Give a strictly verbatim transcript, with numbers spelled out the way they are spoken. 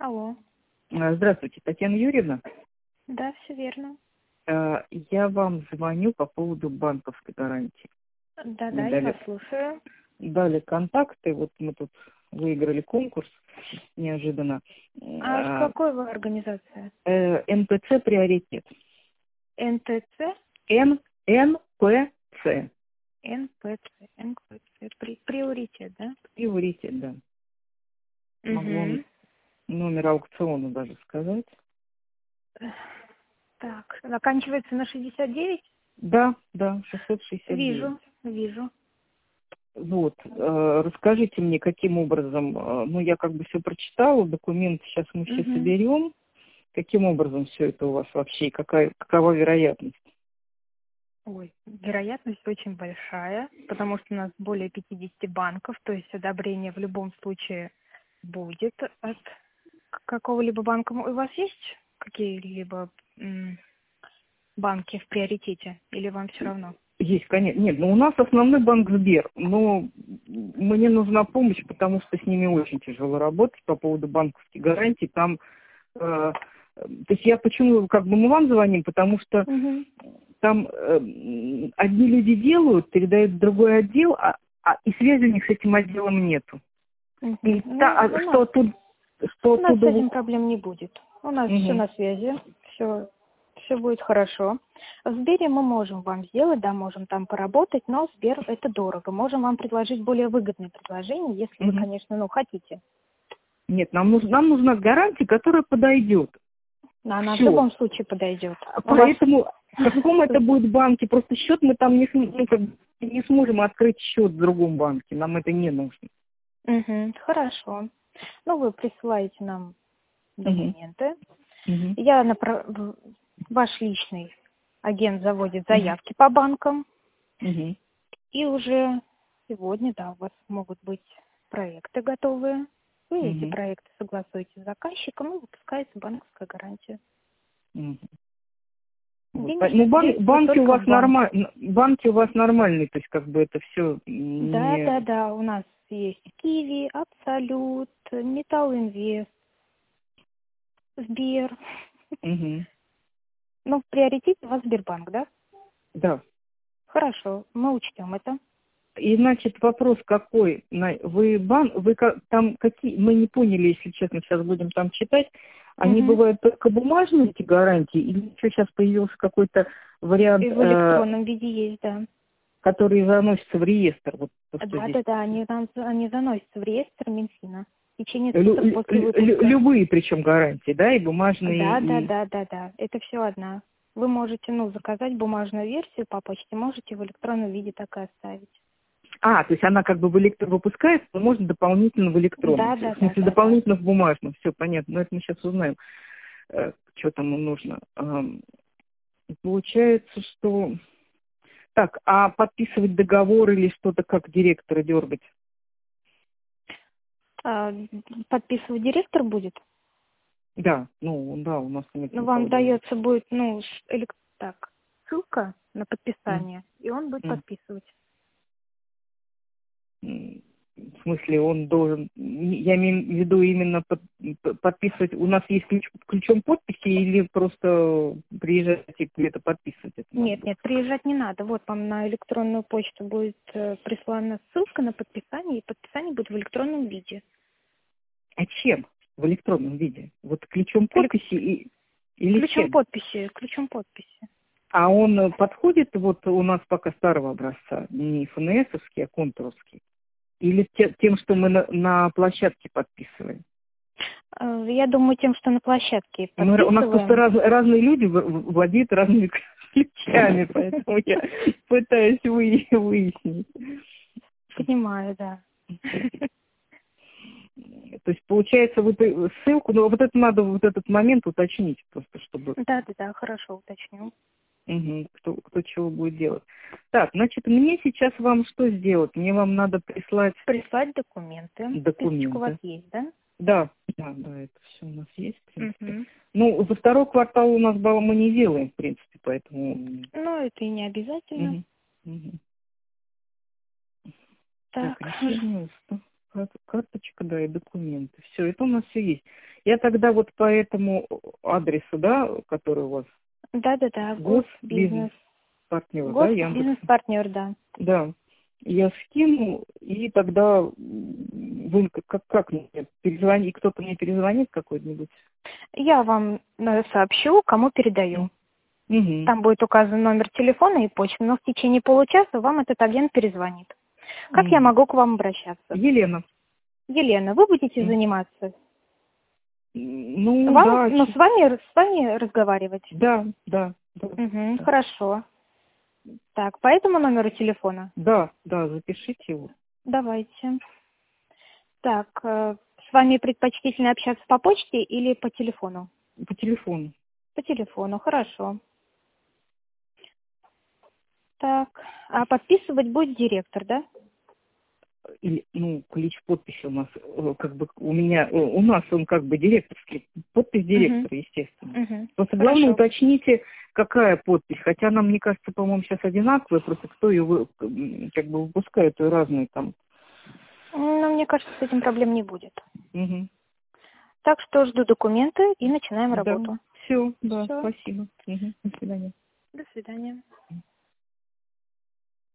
Алло. А, Здравствуйте, Татьяна Юрьевна. Да, все верно. А, Я вам звоню по поводу банковской гарантии. Да-да, Мне я вас дали, слушаю. дали контакты, вот мы тут выиграли конкурс неожиданно. А с А, какой вы организации? э, эн пэ цэ приоритет. эн тэ цэ? Н, эн пэ цэ. эн пэ цэ. эн пэ цэ. При- Приоритет, да? Приоритет, да. Могу вам Угу. номер аукциона даже сказать. Так, заканчивается на шестьдесят девять? Да, да, шестьсот шестьдесят девять. Вижу, вижу. Вот, э, расскажите мне, каким образом, э, ну, я как бы все прочитала, документы сейчас мы все Угу. соберем. Каким образом все это у вас вообще, и какая, какова вероятность? Ой, вероятность очень большая, потому что у нас более пятидесяти банков, то есть одобрение в любом случае будет от какого-либо банка. У вас есть какие-либо м, банки в приоритете или вам все равно? Есть, конечно. Нет, ну у нас основной банк Сбер, но мне нужна помощь, потому что с ними очень тяжело работать по поводу банковских гарантий. Там, э, то есть я почему, как бы мы вам звоним, потому что Угу. там э, одни люди делают, передают в другой отдел, а, а и связи у них с этим отделом нету. Угу. И та, Ну, а у что нас, тут, что у нас с оттуда... этим проблем не будет. У нас все Угу. на связи, все, все будет хорошо. В Сбере мы можем вам сделать, да, можем там поработать, но Сбер это дорого. Можем вам предложить более выгодное предложение, если вы, Угу. конечно, ну, хотите. Нет, нам, нуж, нам нужна гарантия, которая подойдет. Но она в Все. любом случае подойдет. У вас... Поэтому в каком это будет банке, просто счет мы там не, см- ну, как бы не сможем открыть счет в другом банке. Нам это не нужно. Угу, хорошо. Ну, вы присылаете нам Угу. документы. Угу. Я напра- в- Ваш личный агент заводит Угу. заявки по банкам. Угу. И уже сегодня, да, у вас могут быть проекты готовые. Вы эти Угу. проекты согласуете с заказчиком и выпускается банковская гарантия. Угу. Вот. По- Ну, Денежные бан- средства банки у только вас в банке. нормальные, банки у вас нормальные, то есть как бы это все Да, да, не... да, у нас есть Киви, Абсолют, Металл Инвест, Сбер. Угу. Ну, в приоритете у вас Сбербанк, да? Да. Хорошо, мы учтем это. И, значит, вопрос какой? На- Вы бан, вы ка- там какие, мы не поняли, если честно, сейчас будем там читать, они Угу. бывают только бумажные, эти гарантии, или еще сейчас появился какой-то вариант, И в э, электронном виде есть, да. который заносится в реестр, вот то, что Да, здесь. да, да, они, там- они заносятся в реестр Минфина в течение Лю- суток лю- после лю- выпуска. любые причем гарантии, да, и бумажные, Да, да, и... да, да, да. Это все одна. Вы можете, ну, заказать бумажную версию по почте, можете в электронном виде так и оставить. А, то есть она как бы в электро выпускается, но можно дополнительно в электронном, Да, в да, да, смысле да, да. дополнительно в бумажном, все понятно, но это мы сейчас узнаем, э, что там нужно. Ам, Получается, что... Так, а подписывать договор или что-то как директора дергать? А, подписывать директор будет? Да, ну да, у нас нет Ну, вам никого другого. дается будет, ну, с- элек- так, ссылка на М, подписание, и он будет м, подписывать. м. В смысле, он должен, я имею в виду именно под- п- подписывать, у нас есть ключ, ключом подписи или просто приезжать и где-то подписывать это надо Нет, будет? нет, приезжать не надо. Вот вам на электронную почту будет э, прислана ссылка на подписание, и подписание будет в электронном виде. А чем в электронном виде? Вот ключом Элек- подписи и, или Ключом чем? подписи, ключом подписи. А он э, подходит, вот у нас пока старого образца, не эф эн эсовский, а контуровский? Или те- тем, что мы на, на площадке подписываем? Э, Я думаю, тем, что на площадке Мы, у нас просто подписываем. раз- разные люди в- в- владеют разными ключами, поэтому я пытаюсь вы- выяснить. Понимаю, да. То есть, получается, вот э, ссылку, но вот это надо вот этот момент уточнить, просто чтобы Да, да, да, хорошо, уточню. мгм, кто, кто чего будет делать. Так, значит, мне сейчас вам что сделать? Мне вам надо прислать Прислать документы. Списочек у вас документы. есть, да? Да, да, да, это все у нас есть, в принципе. Угу. Ну, за второй квартал у нас балла мы не делаем, в принципе, поэтому... Ну, это и не обязательно. Мгм, мгм. Так, Так, решение. Кар- Карточка, да, и документы. Все, это у нас все есть. Я тогда вот по этому адресу, да, который у вас, Да-да-да, госбизнес госбизнес. партнер, да, Яндекс. Госбизнес-партнер, да. Да. Я скину, и тогда м, вы как, как, как мне перезвонить, кто-то мне перезвонит какой-нибудь? Я вам э, сообщу, кому передаю. Угу. Там будет указан номер телефона и почта, но в течение получаса вам этот агент перезвонит. Как я могу к вам обращаться? Елена. Елена, вы будете М. заниматься? Ну, Вам, да, ну, чи- с вами, с вами разговаривать? да, да, да, Угу, да. хорошо. Так, по этому номеру телефона? Да, да, запишите его. Давайте. Так, э, с вами предпочтительно общаться по почте или по телефону? По телефону. По телефону, хорошо. Так, а подписывать будет директор, да? Или, ну, ключ подписи у нас, э, как бы, у меня, э, у нас он как бы директорский, подпись Угу, директора, естественно. угу, Просто главное хорошо. уточните, какая подпись, хотя нам, мне кажется, по-моему, сейчас одинаковая, просто кто ее вы- м, как бы выпускает, и разные там. Ну, мне кажется, с этим проблем не будет. Мгм. Так что жду документы и начинаем Да, работу. все, да, Все. спасибо. Мгм. До свидания. До свидания.